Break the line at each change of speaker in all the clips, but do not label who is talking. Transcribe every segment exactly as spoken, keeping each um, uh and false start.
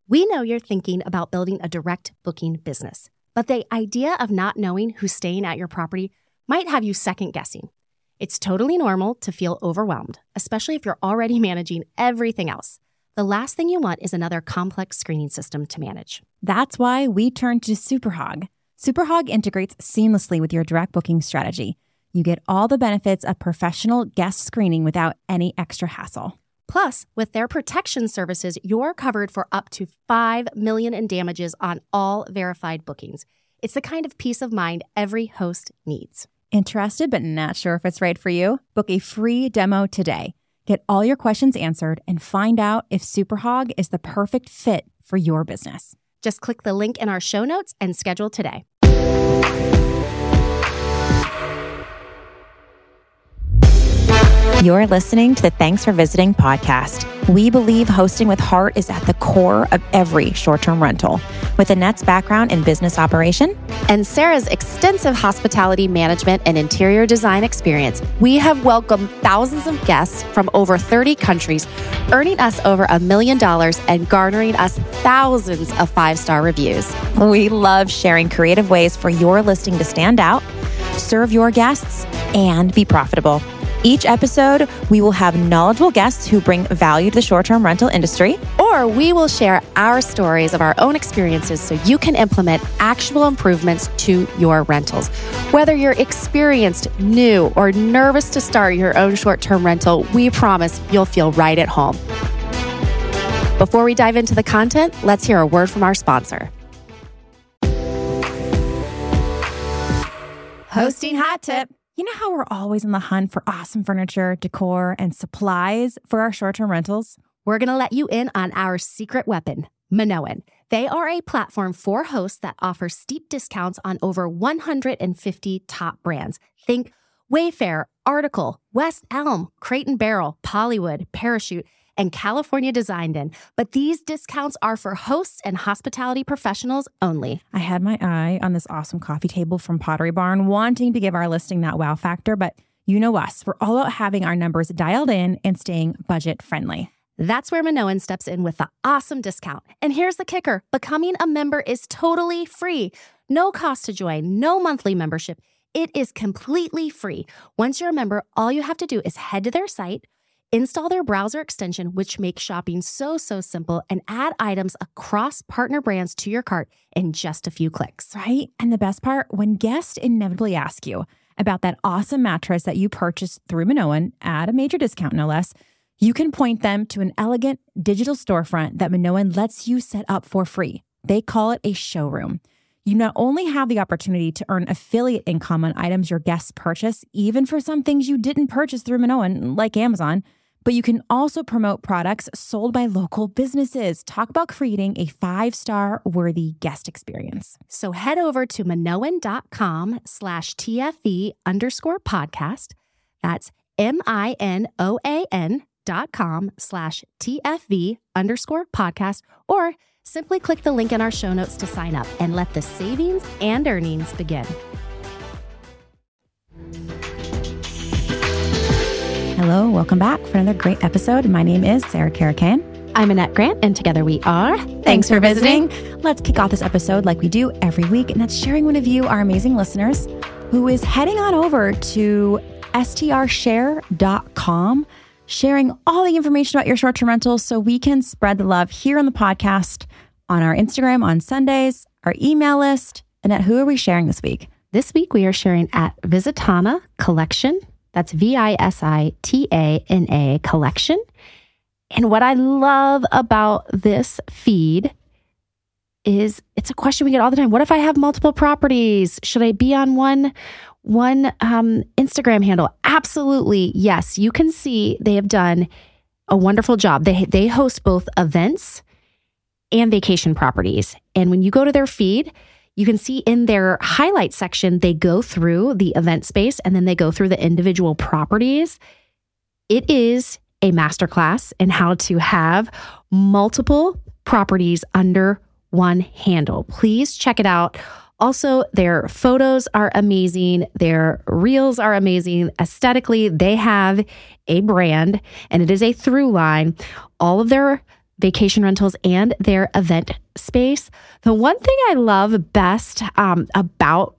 We know you're thinking about building a direct booking business, but the idea of not knowing who's staying at your property might have you second guessing. It's totally normal to feel overwhelmed, especially if you're already managing everything else. The last thing you want is another complex screening system to manage.
That's why we turned to Superhog. Superhog integrates seamlessly with your direct booking strategy. You get all the benefits of professional guest screening without any extra hassle.
Plus, with their protection services, you're covered for up to five million dollars in damages on all verified bookings. It's the kind of peace of mind every host needs.
Interested but not sure if it's right for you? Book a free demo today. Get all your questions answered and find out if Superhog is the perfect fit for your business.
Just click the link in our show notes and schedule today.
You're listening to the Thanks for Visiting podcast. We believe hosting with heart is at the core of every short-term rental. With Annette's background in business operation
and Sarah's extensive hospitality management and interior design experience, we have welcomed thousands of guests from over thirty countries, earning us over a million dollars and garnering us thousands of five-star reviews.
We love sharing creative ways for your listing to stand out, serve your guests, and be profitable. Each episode, we will have knowledgeable guests who bring value to the short-term rental industry.
Or we will share our stories of our own experiences so you can implement actual improvements to your rentals. Whether you're experienced, new, or nervous to start your own short-term rental, we promise you'll feel right at home. Before we dive into the content, let's hear a word from our sponsor.
Hosting hot tip. You know how we're always on the hunt for awesome furniture, decor, and supplies for our short-term rentals?
We're going to let you in on our secret weapon, Minoan. They are a platform for hosts that offers steep discounts on over one hundred fifty top brands. Think Wayfair, Article, West Elm, Crate and Barrel, Pollywood, Parachute, and California Designed In. But these discounts are for hosts and hospitality professionals only.
I had my eye on this awesome coffee table from Pottery Barn, wanting to give our listing that wow factor, but you know us, we're all about having our numbers dialed in and staying budget friendly.
That's where Minoan steps in with the awesome discount. And here's the kicker. Becoming a member is totally free. No cost to join, no monthly membership. It is completely free. Once you're a member, all you have to do is head to their site, install their browser extension, which makes shopping so, so simple, and add items across partner brands to your cart in just a few clicks.
Right? And the best part, when guests inevitably ask you about that awesome mattress that you purchased through Minoan at a major discount, no less, you can point them to an elegant digital storefront that Minoan lets you set up for free. They call it a showroom. You not only have the opportunity to earn affiliate income on items your guests purchase, even for some things you didn't purchase through Minoan, like Amazon, but you can also promote products sold by local businesses. Talk about creating a five-star worthy guest experience.
So head over to minoan.com slash TFV underscore podcast. That's M-I-N-O-A-N dot com slash TFV underscore podcast, or simply click the link in our show notes to sign up and let the savings and earnings begin.
Hello, welcome back for another great episode. My name is Sarah Caracan.
I'm Annette Grant, and together we are
Thanks, Thanks for visiting. visiting. Let's kick off this episode like we do every week, and that's sharing one of you, our amazing listeners, who is heading on over to S T R share dot com, sharing all the information about your short-term rentals so we can spread the love here on the podcast, on our Instagram on Sundays, our email list. Annette, who are we sharing this week?
This week we are sharing at Visitana Collection. That's V I S I T A N A Collection. And what I love about this feed is it's a question we get all the time. What if I have multiple properties? Should I be on one, one um, Instagram handle? Absolutely. Yes. You can see they have done a wonderful job. They, they host both events and vacation properties. And when you go to their feed, you can see in their highlight section, they go through the event space and then they go through the individual properties. It is a masterclass in how to have multiple properties under one handle. Please check it out. Also, their photos are amazing. Their reels are amazing. Aesthetically, they have a brand and it is a through line. All of their vacation rentals and their event space. The one thing I love best um, about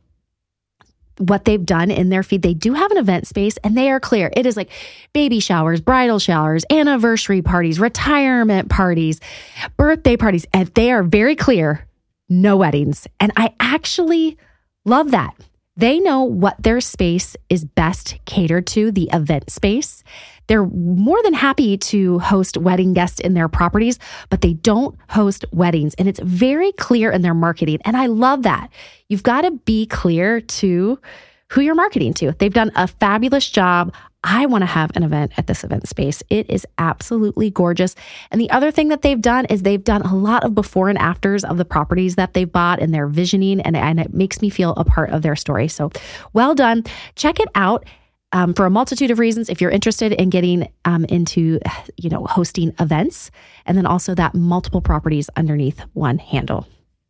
what they've done in their feed, they do have an event space and they are clear. It is like baby showers, bridal showers, anniversary parties, retirement parties, birthday parties, and they are very clear, no weddings. And I actually love that. They know what their space is best catered to, the event space. They're more than happy to host wedding guests in their properties, but they don't host weddings. And it's very clear in their marketing. And I love that. You've got to be clear to who you're marketing to. They've done a fabulous job. I want to have an event at this event space. It is absolutely gorgeous. And the other thing that they've done is they've done a lot of before and afters of the properties that they've bought and their visioning, and, and it makes me feel a part of their story. So well done. Check it out. Um, for a multitude of reasons, if you're interested in getting um, into, you know, hosting events, and then also that multiple properties underneath one handle.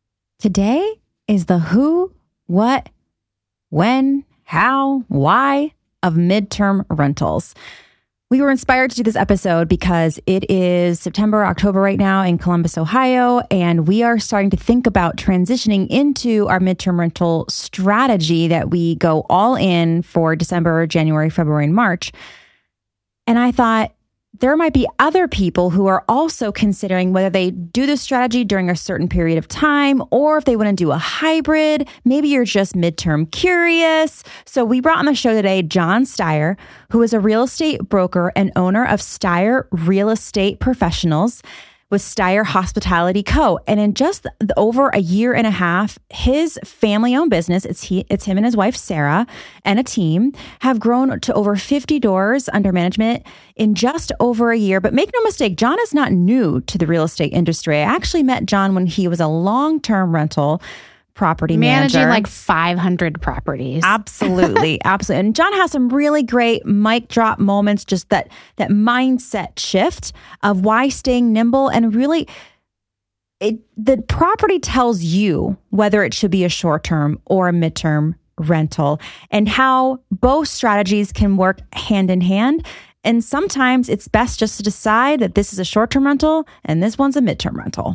Today is the who, what, when, how, why of midterm rentals. We were inspired to do this episode because it is September, October right now in Columbus, Ohio, and we are starting to think about transitioning into our midterm rental strategy that we go all in for December, January, February, and March. And I thought there might be other people who are also considering whether they do this strategy during a certain period of time or if they want to do a hybrid. Maybe you're just midterm curious. So we brought on the show today John Steyer, who is a real estate broker and owner of Steyer Real Estate Professionals with Steyer Hospitality Co. And in just over a year and a half, his family-owned business, it's he, it's him and his wife, Sarah, and a team, have grown to over fifty doors under management in just over a year. But make no mistake, John is not new to the real estate industry. I actually met John when he was a long-term rental property manager.
Managing like five hundred properties.
Absolutely. Absolutely. And John has some really great mic drop moments, just that that mindset shift of why staying nimble and really it, the property tells you whether it should be a short-term or a midterm rental and how both strategies can work hand in hand. And sometimes it's best just to decide that this is a short-term rental and this one's a midterm rental.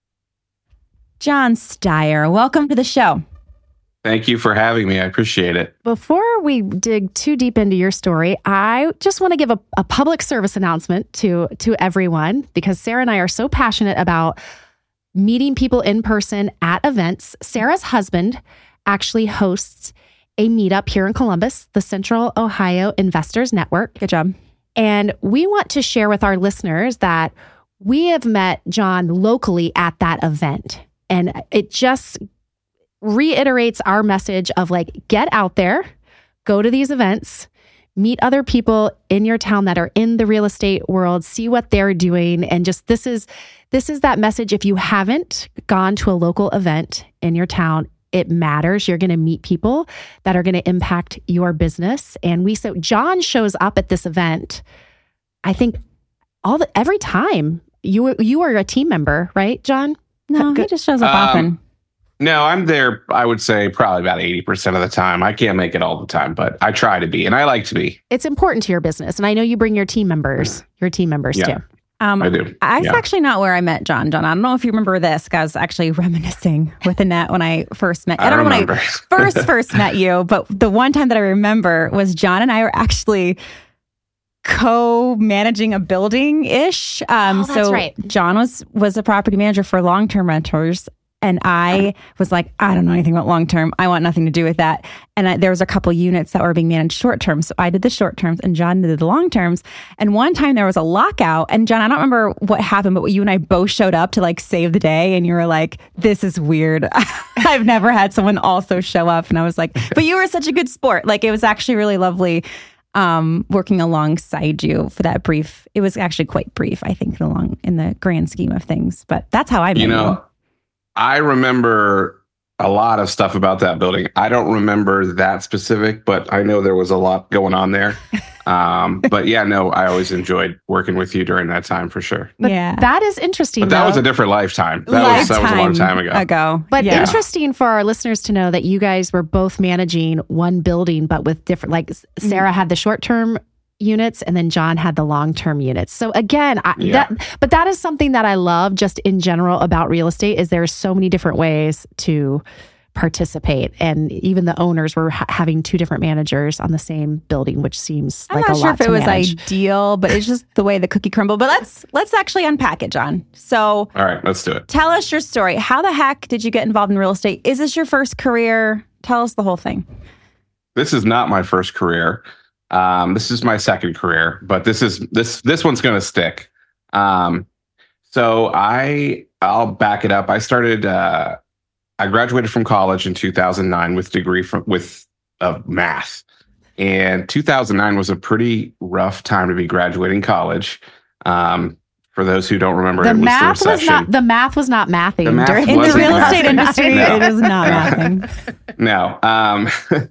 John Steyer, welcome to the show.
Thank you for having me. I appreciate it.
Before we dig too deep into your story, I just want to give a, a public service announcement to, to everyone because Sarah and I are so passionate about meeting people in person at events. Sarah's husband actually hosts a meetup here in Columbus, the Central Ohio Investors Network.
Good job.
And we want to share with our listeners that we have met John locally at that event. And it just reiterates our message of like, get out there, go to these events, meet other people in your town that are in the real estate world, see what they're doing. And just this is this is that message. If you haven't gone to a local event in your town, it matters. You're going to meet people that are going to impact your business. And we so John shows up at this event, I think all the every time. You you are a team member, right, John?
No, he just shows up um, often.
No, I'm there, I would say, probably about eighty percent of the time. I can't make it all the time, but I try to be, and I like to be.
It's important to your business, and I know you bring your team members, your team members
yeah,
too.
Um,
I do.
That's
yeah.
actually not where I met John. John, I don't know if you remember this, because I was actually reminiscing with Annette when I first met you. I don't
I
know
remember.
when I first, first met you, but the one time that I remember was John and I were actually co-managing a building-ish. Um,
oh, that's
so
right.
John was was a property manager for long-term renters. And I was like, I don't know anything about long-term. I want nothing to do with that. And I, there was a couple units that were being managed short-term. So I did the short-terms and John did the long-terms. And one time there was a lockout. And John, I don't remember what happened, but you and I both showed up to like save the day. And you were like, this is weird. I've never had someone also show up. And I was like, but you were such a good sport. Like it was actually really lovely um, working alongside you for that brief. It was actually quite brief, I think, in the, long, in the grand scheme of things. But that's how I met you.
know, you. I remember a lot of stuff about that building. I don't remember that specific, but I know there was a lot going on there. Um, but yeah, no, I always enjoyed working with you during that time for sure.
But
yeah,
that is interesting.
But that
though.
was a different lifetime. That
lifetime
was that was a long time ago.
ago.
But
yeah.
interesting for our listeners to know that you guys were both managing one building, but with different. Like Sarah mm-hmm. had the short term units, and then John had the long-term units. So again, I,
Yeah.
that, but that is something that I love just in general about real estate is there's so many different ways to participate. And even the owners were ha- having two different managers on the same building, which seems
I'm
like
not
a
sure
lot
if it
to
was
manage.
ideal, but it's just the way the cookie crumbled. But let's let's actually unpack it, John. So
All right, let's do it.
tell us your story. How the heck did you get involved in real estate? Is this your first career? Tell us the whole thing.
This is not my first career. Um, this is my second career, but this is this this one's going to stick. Um, so I I'll back it up. I started. Uh, I graduated from college in two thousand nine with a degree from with of math, and two thousand nine was a pretty rough time to be graduating college. Um, for those who don't remember,
the
it was
math
the
was
recession.
not the math was not mathing
The math
during
In the
wasn't
real
mathing.
estate industry,
No.
it is not nothing.
No. Um,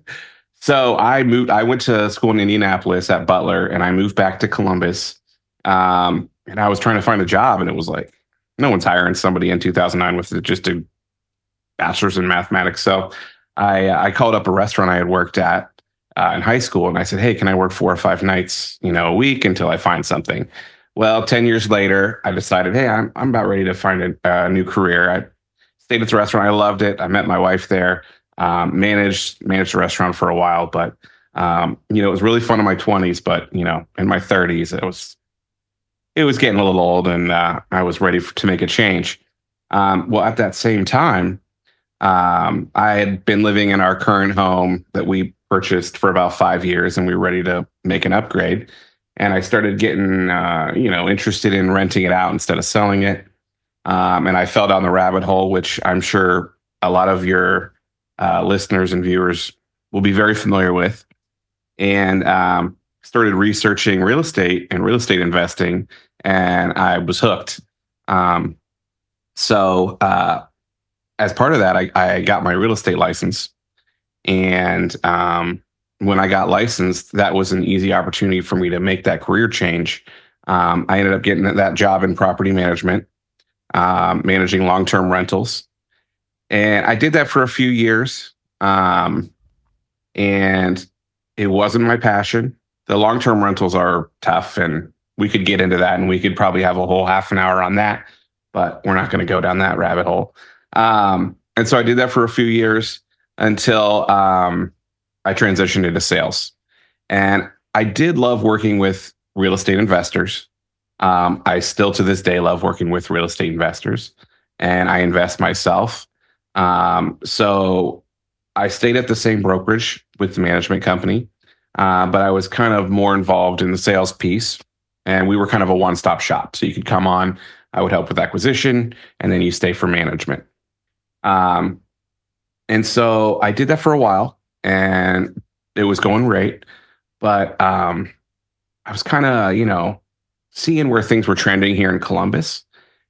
so I moved, I went to school in Indianapolis at Butler, and I moved back to Columbus. Um, and I was trying to find a job, and it was like, no one's hiring somebody in two thousand nine with just a bachelor's in mathematics. So I, I called up a restaurant I had worked at uh, in high school, and I said, hey, can I work four or five nights, you know, a week until I find something? Well, ten years later, I decided, hey, I'm, I'm about ready to find a, a new career. I stayed at the restaurant. I loved it. I met my wife there. Um, managed managed the restaurant for a while, but um, you know, it was really fun in my twenties. But you know, in my thirties, it was it was getting a little old, and uh, I was ready for, to make a change. Um, well, at that same time, um, I had been living in our current home that we purchased for about five years, and we were ready to make an upgrade. And I started getting uh, you know interested in renting it out instead of selling it. Um, and I fell down the rabbit hole, which I'm sure a lot of your Uh, listeners and viewers will be very familiar with, and um, started researching real estate and real estate investing, and I was hooked. Um, so uh, as part of that, I, I got my real estate license, and um, when I got licensed, that was an easy opportunity for me to make that career change. Um, I ended up getting that job in property management, um, managing long-term rentals. And I did that for a few years, um, and it wasn't my passion. The long-term rentals are tough, and we could get into that, and we could probably have a whole half an hour on that, but we're not going to go down that rabbit hole. Um, and so I did that for a few years until um, I transitioned into sales. And I did love working with real estate investors. Um, I still, to this day, love working with real estate investors, and I invest myself. Um, so I stayed at the same brokerage with the management company, uh, but I was kind of more involved in the sales piece, and we were kind of a one-stop shop. So you could come on, I would help with acquisition, and then you stay for management. Um, and so I did that for a while, and it was going great, but, um, I was kind of, you know, seeing where things were trending here in Columbus.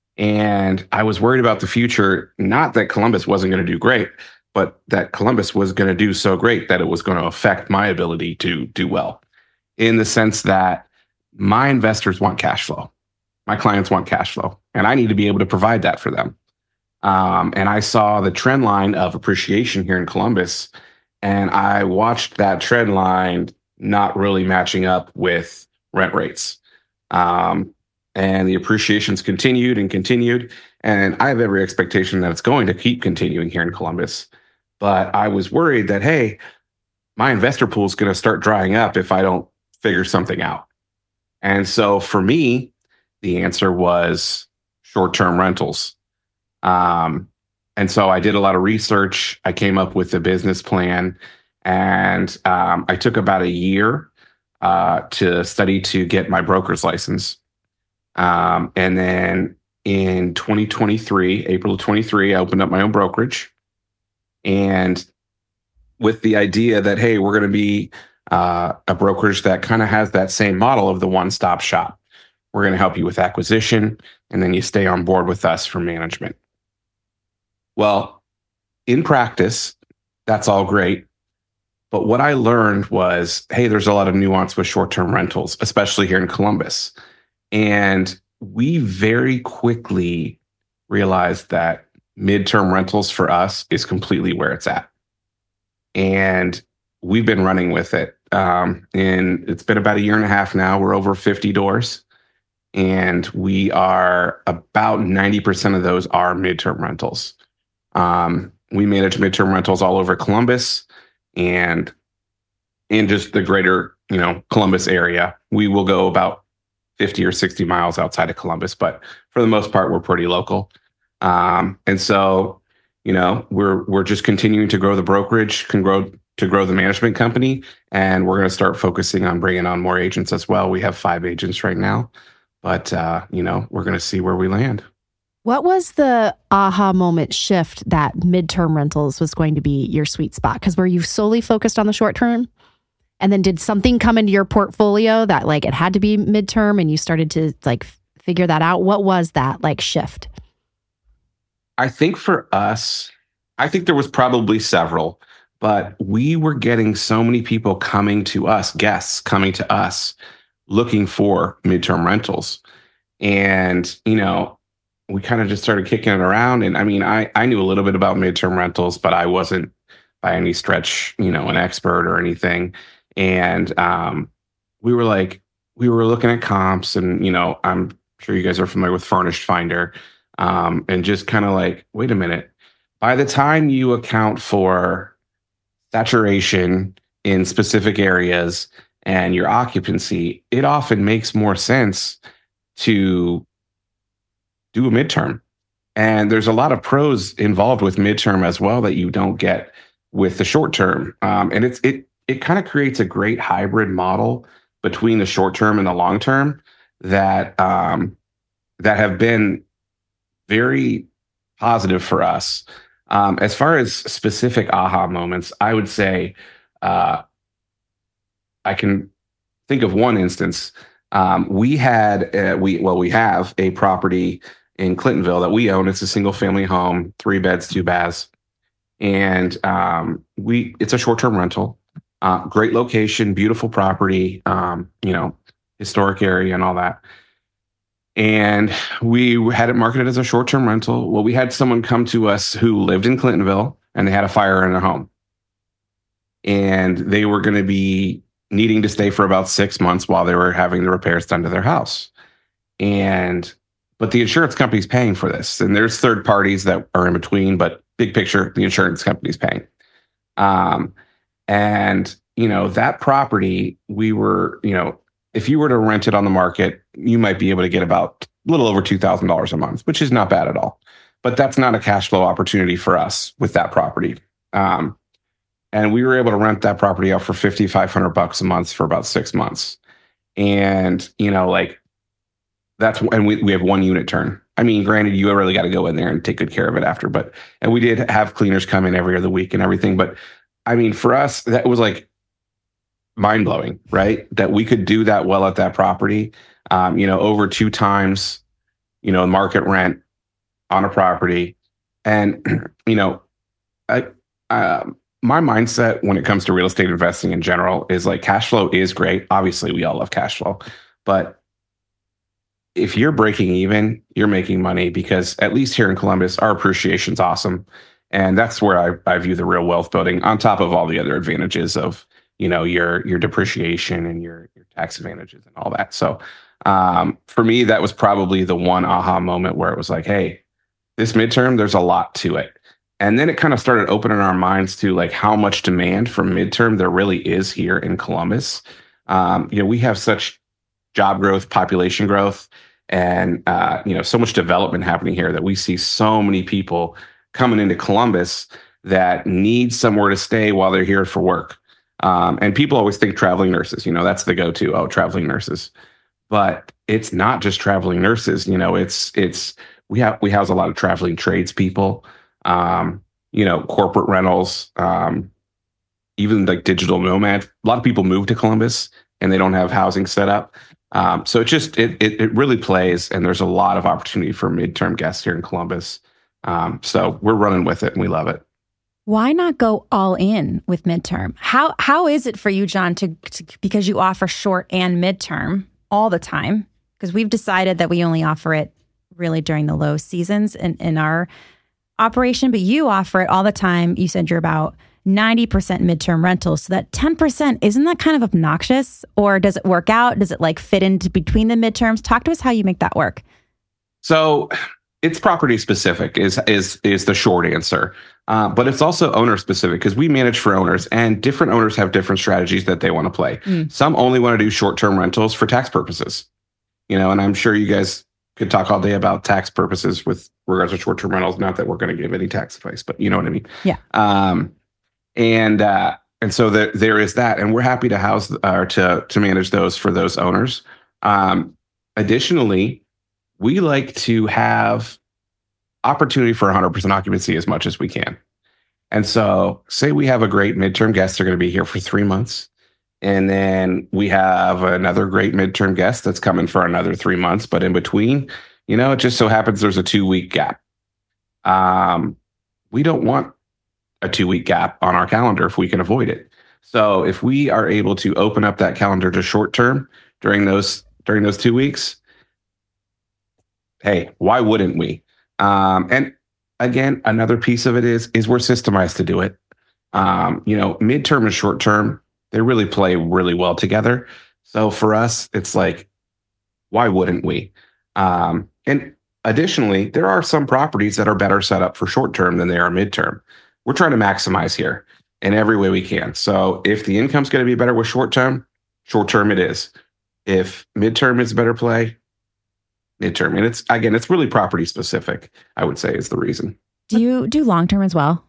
And I was worried about the future, not that Columbus wasn't going to do great, but that Columbus was going to do so great that it was going to affect my ability to do well, in the sense that my investors want cash flow. My clients want cash flow, and I need to be able to provide that for them. Um, and I saw the trend line of appreciation here in Columbus, and I watched that trend line not really matching up with rent rates. Um, And the appreciations continued and continued. And I have every expectation that it's going to keep continuing here in Columbus. But I was worried that, hey, my investor pool is going to start drying up if I don't figure something out. And so for me, the answer was short-term rentals. Um, and so I did a lot of research. I came up with a business plan, and um, I took about a year uh, to study to get my broker's license. Um, and then in twenty twenty-three, April of twenty-three, I opened up my own brokerage, and with the idea that, hey, we're going to be uh, a brokerage that kind of has that same model of the one-stop shop. We're going to help you with acquisition, and then you stay on board with us for management. Well, in practice, that's all great. But what I learned was, hey, there's a lot of nuance with short-term rentals, especially here in Columbus. And we very quickly realized that midterm rentals for us is completely where it's at. And we've been running with it Um, and it's been about a year and a half now. We're over fifty doors. And we are about ninety percent of those are midterm rentals. Um, we manage midterm rentals all over Columbus and in just the greater, you know, Columbus area. We will go about fifty or sixty miles outside of Columbus, but for the most part, we're pretty local. Um, and so, you know, we're we're just continuing to grow the brokerage, can grow to grow the management company, and we're going to start focusing on bringing on more agents as well. We have five agents right now. But, uh, you know, we're going to see where we land.
What was the aha moment shift that midterm rentals was going to be your sweet spot? Because were you solely focused on the short term? And then did something come into your portfolio that like it had to be midterm and you started to like figure that out? What was that like shift?
I think for us, I think there was probably several, but we were getting so many people coming to us, guests coming to us, looking for midterm rentals. And, you know, we kind of just started kicking it around. And I mean, I, I knew a little bit about midterm rentals, but I wasn't by any stretch, you know, an expert or anything. And um, we were like, we were looking at comps and, you know, I'm sure you guys are familiar with Furnished Finder, um, and just kind of like, wait a minute, by the time you account for saturation in specific areas and your occupancy, it often makes more sense to do a midterm. And there's a lot of pros involved with midterm as well that you don't get with the short term. Um, and it's it it kind of creates a great hybrid model between the short term and the long term that um, that have been very positive for us. Um, as far as specific aha moments, I would say uh, I can think of one instance. Um, we had, uh, we well, we have a property in Clintonville that we own. It's a single family home, three beds, two baths. And um, we it's a short-term rental, uh, great location, beautiful property, um, you know, historic area and all that. And we had it marketed as a short-term rental. Well, we had someone come to us who lived in Clintonville and they had a fire in their home. And they were going to be needing to stay for about six months while they were having the repairs done to their house. And, but the insurance company's paying for this. And there's third parties that are in between, but big picture, the insurance company's paying. Um, and, you know, that property, we were, you know, if you were to rent it on the market, you might be able to get about a little over two thousand dollars a month, which is not bad at all. But that's not a cash flow opportunity for us with that property. Um, and we were able to rent that property out for fifty-five hundred bucks a month for about six months. And, you know, like that's, and we, we have one unit turn. I mean, granted, you really got to go in there and take good care of it after, but, and we did have cleaners come in every other week and everything. But I mean, for us, that was like mind blowing, right? That we could do that well at that property, um, you know, over two times, you know, market rent on a property. And, you know, I, um, my mindset when it comes to real estate investing in general is like cash flow is great. Obviously, we all love cash flow, but if you're breaking even, you're making money because at least here in Columbus, our appreciation's awesome. And that's where I, I view the real wealth building on top of all the other advantages of, you know, your, your depreciation and your, your tax advantages and all that. So um, for me, that was probably the one aha moment where it was like, hey, this midterm, there's a lot to it. And then it kind of started opening our minds to like how much demand for midterm there really is here in Columbus. Um, you know, we have such job growth, population growth, and, uh, you know, so much development happening here that we see so many people coming into Columbus that need somewhere to stay while they're here for work. Um, and people always think traveling nurses, you know, that's the go-to, oh, traveling nurses. But it's not just traveling nurses, you know, it's, it's, we have, we house a lot of traveling tradespeople, um, you know, corporate rentals, um, even like digital nomads. A lot of people move to Columbus and they don't have housing set up. Um, so it just, it, it, it really plays, and there's a lot of opportunity for midterm guests here in Columbus. Um, so we're running with it and we love it.
Why not go all in with midterm? How how is it for you, John, to, to because you offer short and midterm all the time? Because we've decided that we only offer it really during the low seasons in, in our operation, but you offer it all the time. You said you're about ninety percent midterm rentals. So that ten percent, isn't that kind of obnoxious? Or does it work out? Does it like fit into between the midterms? Talk to us how you make that work.
So it's property specific is is is the short answer. Uh, but it's also owner specific because we manage for owners, and different owners have different strategies that they want to play. Mm. Some only want to do short-term rentals for tax purposes. You know, and I'm sure you guys could talk all day about tax purposes with regards to short-term rentals. Not that we're going to give any tax advice, but you know what I mean?
Yeah.
Um, and uh, and so there there is that, and we're happy to house or uh, to to manage those for those owners. Um, additionally, we like to have opportunity for one hundred percent occupancy as much as we can. And so say we have a great midterm guest, they're going to be here for three months. And then we have another great midterm guest that's coming for another three months. But in between, you know, it just so happens there's a two week gap. Um, we don't want a two week gap on our calendar if we can avoid it. So if we are able to open up that calendar to short term during those, during those two weeks, hey, why wouldn't we? Um, and again, another piece of it is, is we're systemized to do it. Um, you know, midterm and short term, they really play really well together. So for us, it's like, why wouldn't we? Um, and additionally, there are some properties that are better set up for short term than they are midterm. We're trying to maximize here in every way we can. So if the income's going to be better with short term, short term it is. If midterm is a better play, midterm. And it's, again, it's really property specific, I would say, is the reason.
Do you do long-term as well?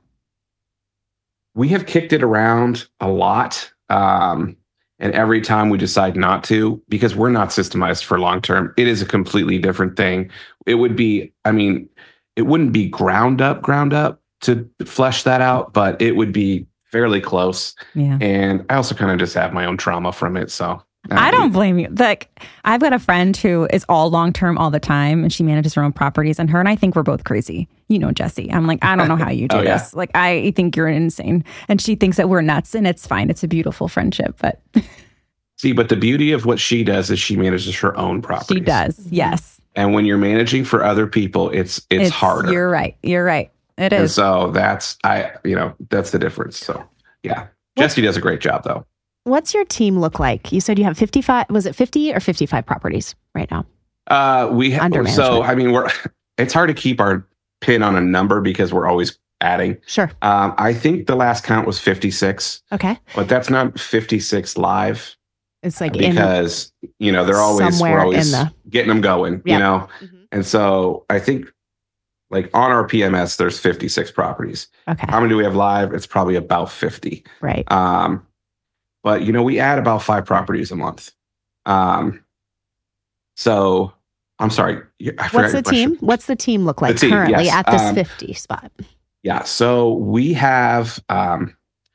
We have kicked it around a lot. Um, and every time we decide not to, because we're not systemized for long-term, it is a completely different thing. It would be, I mean, it wouldn't be ground up, ground up to flesh that out, but it would be fairly close.
Yeah.
And I also kind of just have my own trauma from it. So
I don't blame you. Like, I've got a friend who is all long-term all the time, and she manages her own properties, and her and I think we're both crazy. You know, Jesse. I'm like, I don't know how you do
oh,
this.
Yeah.
Like, I think you're insane. And she thinks that we're nuts, and it's fine. It's a beautiful friendship, but...
See, but the beauty of what she does is she manages her own properties.
She does, yes.
And when you're managing for other people, it's it's, it's harder.
You're right. You're right. It is.
And so that's, I, you know, that's the difference. So, yeah. What? Jesse does a great job, though.
What's your team look like? You said you have fifty-five, was it fifty or fifty-five properties right now?
Uh, we have,
Under
so, I mean, we're, it's hard to keep our pin on a number because we're always adding.
Sure.
Um, I think the last count was fifty-six.
Okay.
But that's not fifty-six live.
It's like
because, in, you know, they're always, we're always the, getting them going, yep. you know? Mm-hmm. And so I think like on our P M S, there's fifty-six properties.
Okay.
How many do we have live? It's probably about fifty.
Right.
Um, But, you know, we add about five properties a month. Um, so I'm sorry. I
What's the team? What's the team look like
team,
currently
yes.
at this
um,
fifty spot?
Yeah. So we have, um,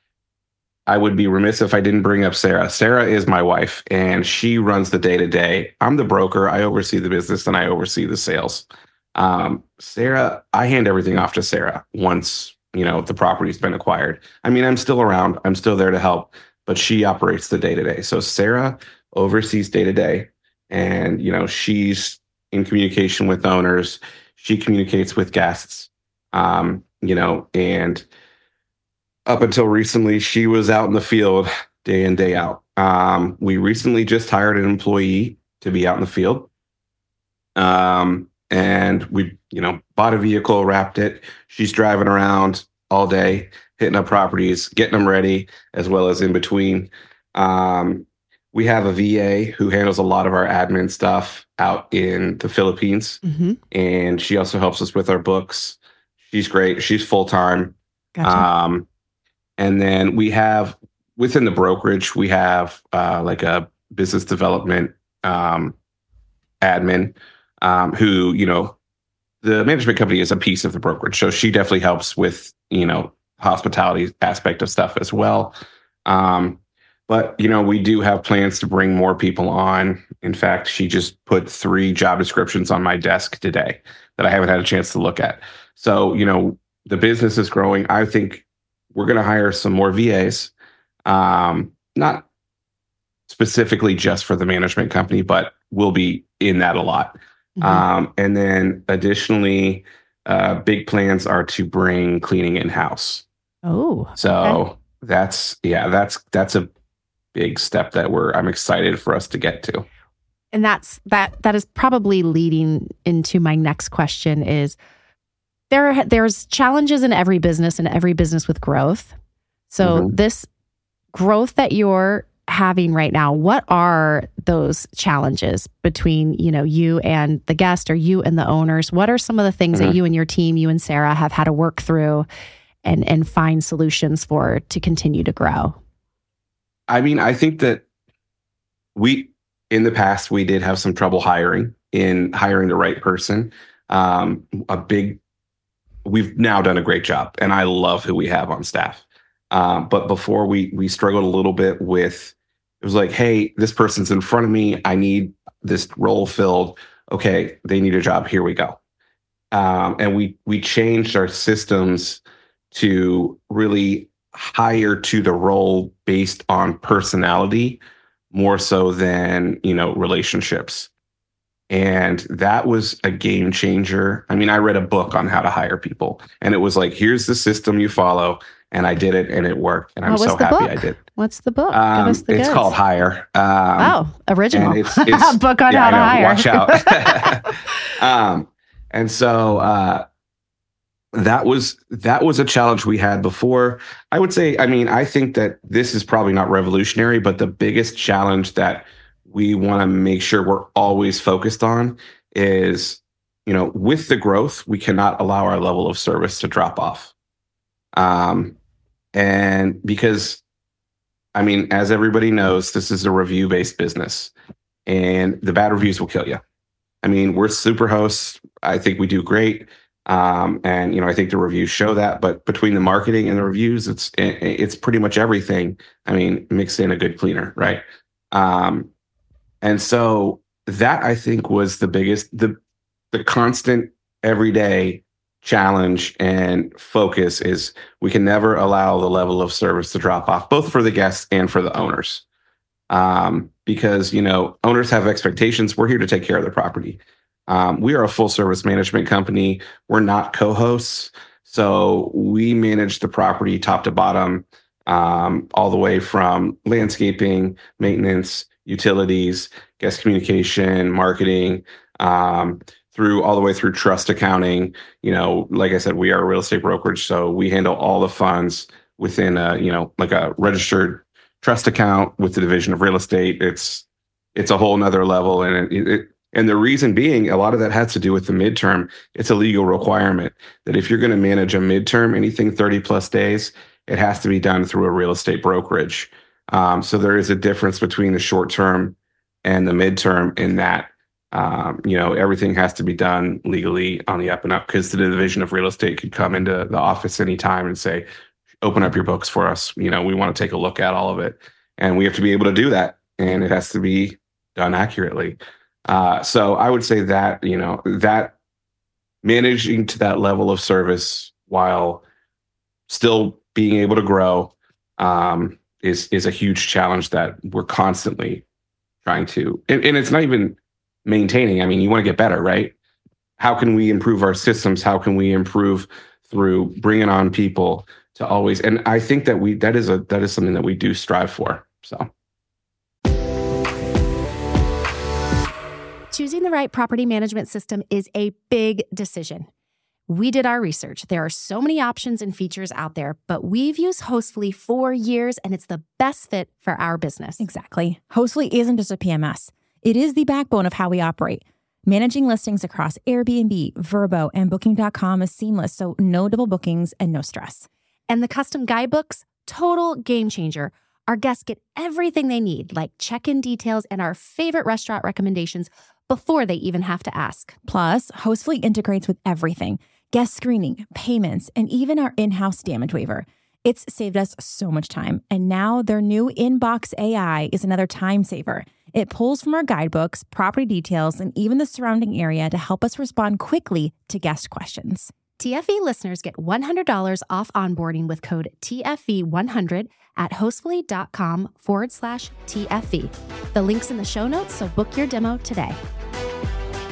I would be remiss if I didn't bring up Sarah. Sarah is my wife, and she runs the day to day. I'm the broker. I oversee the business, and I oversee the sales. Um, Sarah, I hand everything off to Sarah once, you know, the property's been acquired. I mean, I'm still around. I'm still there to help. But she operates the day-to-day. So Sarah oversees day-to-day, and, you know, she's in communication with owners. She communicates with guests, um, you know, and up until recently, she was out in the field day in, day out. Um, we recently just hired an employee to be out in the field. Um, and we, you know, bought a vehicle, wrapped it. She's driving around all day, hitting up properties, getting them ready, as well as in between. Um, we have a V A who handles a lot of our admin stuff out in the Philippines. Mm-hmm. And she also helps us with our books. She's great. She's full-time.
Gotcha.
Um, and then we have, within the brokerage, we have uh, like a business development um, admin um, who, you know, the management company is a piece of the brokerage. So she definitely helps with, you know, hospitality aspect of stuff as well. Um, but, you know, we do have plans to bring more people on. In fact, she just put three job descriptions on my desk today that I haven't had a chance to look at. So, you know, the business is growing. I think we're going to hire some more V As, um, not specifically just for the management company, but we'll be in that a lot. Mm-hmm. Um, and then additionally, uh, big plans are to bring cleaning in-house.
Oh,
so
okay.
that's, yeah, that's, that's a big step that we're, I'm excited for us to get to.
And that's, that, that is probably leading into my next question is there, are, there's challenges in every business and every business with growth. So
Mhm.
this growth that you're having right now, what are those challenges between, you know, you and the guest or you and the owners? What are some of the things
Mhm.
that you and your team, you and Sarah, have had to work through and, and find solutions for to continue to grow?
I mean, I think that we, in the past, we did have some trouble hiring in hiring the right person. Um, a big, we've now done a great job, and I love who we have on staff. Um, but before we we struggled a little bit with, it was like, hey, this person's in front of me. I need this role filled. Okay, they need a job. Here we go. Um, and we we changed our systems to really hire to the role based on personality more so than, you know, relationships. And that was a game changer. I mean, I read a book on how to hire people, and it was like, here's the system you follow. And I did it, and it worked. And I'm
What was
so
the
happy
book?
I did.
What's the book?
Um,
Give us the
it's
goods.
called Hire. Um,
Oh, original.
and it's, it's
book on
yeah,
how to
I know,
hire.
Watch out. um, and so uh, that was that was a challenge we had before. I would say, I mean, I think that this is probably not revolutionary, but the biggest challenge that we want to make sure we're always focused on is, you know, with the growth, we cannot allow our level of service to drop off. Um, and because, I mean, as everybody knows, this is a review-based business, and the bad reviews will kill you. I mean, we're super hosts. I think we do great. Um, and, you know, I think the reviews show that, but between the marketing and the reviews, it's, it, it's pretty much everything. I mean, mix in a good cleaner, right? Um, and so that, I think, was the biggest, the, the constant everyday challenge and focus is we can never allow the level of service to drop off, both for the guests and for the owners. Um, because, you know, owners have expectations. We're here to take care of the property. Um, we are a full service management company. We're not co-hosts. So we manage the property top to bottom, um, all the way from landscaping, maintenance, utilities, guest communication, marketing, um, through all the way through trust accounting. You know, like I said, we are a real estate brokerage, so we handle all the funds within a, you know, like a registered trust account with the division of real estate. It's, it's a whole nother level. And it, it, and the reason being, a lot of that has to do with the midterm. It's a legal requirement that if you're going to manage a midterm, anything thirty plus days, it has to be done through a real estate brokerage. Um, so there is a difference between the short term and the midterm in that, um, you know, everything has to be done legally on the up and up, because the division of real estate could come into the office anytime and say, open up your books for us. You know, we want to take a look at all of it, and we have to be able to do that, and it has to be done accurately. Uh, so I would say that, you know, that managing to that level of service while still being able to grow um, is is a huge challenge that we're constantly trying to, and, and it's not even maintaining. I mean, you want to get better, right? How can we improve our systems? How can we improve through bringing on people to always, and I think that we, that is a, that is something that we do strive for. So.
Choosing the right property management system is a big decision. We did our research. There are so many options and features out there, but we've used Hostfully for years, and it's the best fit for our business.
Exactly. Hostfully isn't just a P M S. It is the backbone of how we operate. Managing listings across Airbnb, Vrbo, and Booking dot com is seamless, so no double bookings and no stress.
And the custom guidebooks, total game changer. Our guests get everything they need, like check-in details and our favorite restaurant recommendations before they even have to ask.
Plus, Hostfully integrates with everything: guest screening, payments, and even our in-house damage waiver. It's saved us so much time. And now their new Inbox A I is another time saver. It pulls from our guidebooks, property details, and even the surrounding area to help us respond quickly to guest questions.
T F E listeners get one hundred dollars off onboarding with code T F E one hundred at hostfully.com forward slash TFE. The link's in the show notes, so book your demo today.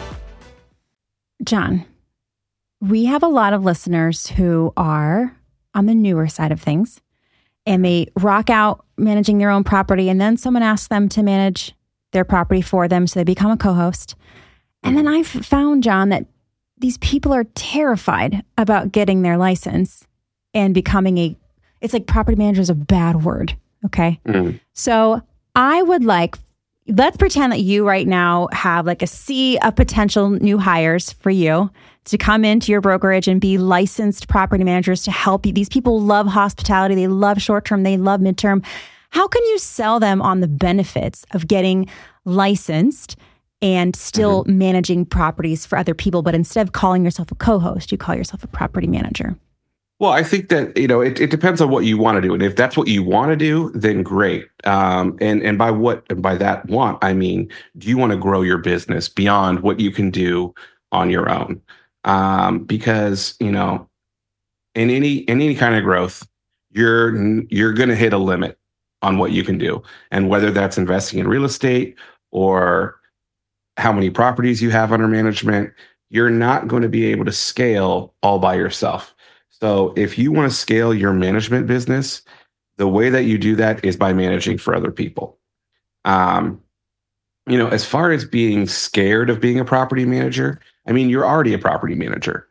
John, we have a lot of listeners who are on the newer side of things and they rock out managing their own property, and then someone asks them to manage their property for them, so they become a co-host. And then I've found, John, that these people are terrified about getting their license and becoming a, it's like property manager is a bad word, okay? Mm. So I would like, let's pretend that you right now have like a sea of potential new hires for you to come into your brokerage and be licensed property managers to help you. These people love hospitality. They love short-term. They love midterm. How can you sell them on the benefits of getting licensed and still mm-hmm. managing properties for other people, but instead of calling yourself a co-host, you call yourself a property manager?
Well, I think that, you know, it, it depends on what you want to do. And if that's what you want to do, then great. Um, and, and by what, and by that want, I mean, do you want to grow your business beyond what you can do on your own? Um, because, you know, in any, in any kind of growth, you're, you're going to hit a limit on what you can do. And whether that's investing in real estate or how many properties you have under management, you're not going to be able to scale all by yourself. So if you want to scale your management business, the way that you do that is by managing for other people. Um, you know, as far as being scared of being a property manager, I mean, you're already a property manager.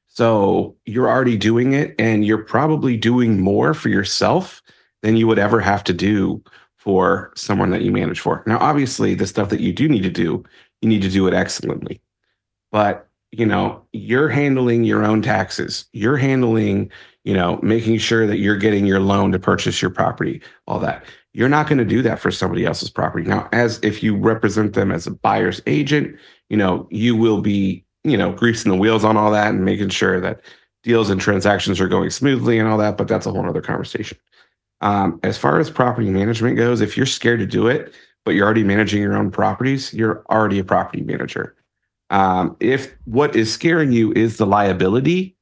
So you're already doing it, and you're probably doing more for yourself than you would ever have to do for someone that you manage for. Now, obviously, the stuff that you do need to do, you need to do it excellently. But, you know, you're handling your own taxes. You're handling, you know, making sure that you're getting your loan to purchase your property, all that. You're not going to do that for somebody else's property. Now, as if you represent them as a buyer's agent, you know, you will be, you know, greasing the wheels on all that and making sure that deals and transactions are going smoothly and all that. But that's a whole other conversation. Um, as far as property management goes, if you're scared to do it, but you're already managing your own properties, you're already a property manager. Um, if what is scaring you is the liability,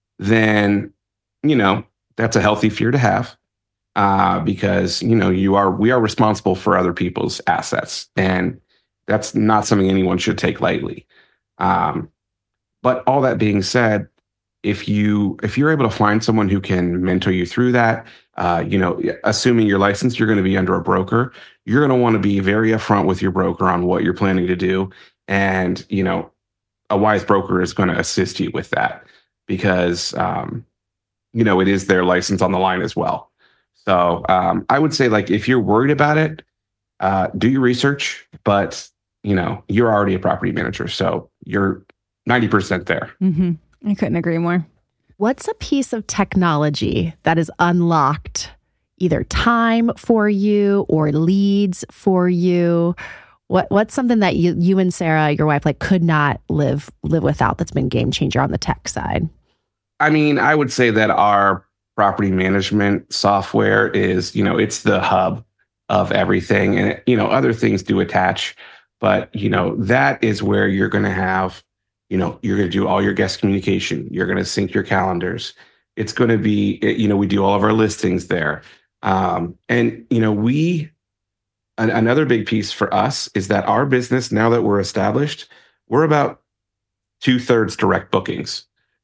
then, you know, that's a healthy fear to have, uh, because, you know, you are, we are responsible for other people's assets, and that's not something anyone should take lightly. Um, but all that being said, if you, if you're able to find someone who can mentor you through that, uh, you know, assuming you're licensed, you're going to be under a broker. You're going to want to be very upfront with your broker on what you're planning to do. And, you know, a wise broker is going to assist you with that because, um, you know, it is their license on the line as well. So um, I would say, like, if you're worried about it, uh, do your research, but, you know, you're already a property manager. So you're ninety percent there.
Mm-hmm. I couldn't agree more.
What's a piece of technology that has unlocked either time for you or leads for you? What what's something that you you and Sarah, your wife, like could not live live without that's been game changer on the tech side?
I mean, I would say that our property management software is, you know, it's the hub of everything, and you know, other things do attach, but you know, that is where you're going to have, you know, you're going to do all your guest communication. You're going to sync your calendars. It's going to be, you know, we do all of our listings there, um, and you know, we. Another big piece for us is that our business, now that we're established, we're about two thirds direct bookings.